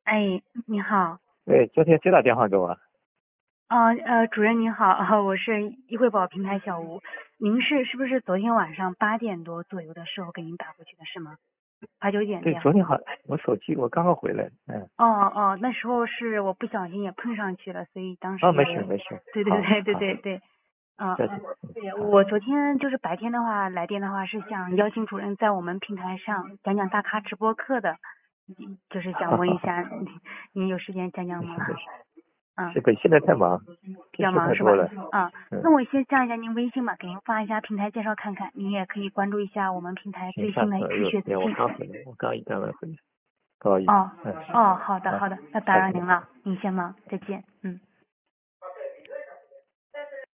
哎，你好。 对，昨天谁打电话给我？ 主任您好，我是易惠宝平台小吴，您是不是昨天晚上8点多左右的时候给您打过去的是吗？8、9点这对， 样。 昨天我手机我刚刚回来。 哦，那时候是我不小心也碰上去了，所以当时没也。 事没事。 对对好， 对对好， 对对。 再见。 对， 好。 我昨天就是白天的话来电的话是想邀请主任在我们平台上讲讲大咖直播课的，就是想问一下您有时间讲讲吗？ 没事没事。 嗯。 是现在太忙， 比平时较忙是吧？ 太多了。 那嗯， 我先加一下您微信吧，给您发一下平台介绍看看，您也可以关注一下我们平台行，发最新的开有时间我学资讯。 刚回来，我刚一干完回来，不好意思。 哦。 嗯。 哦，好的好， 好的，那打再见。 扰您了，您先忙，再见。嗯。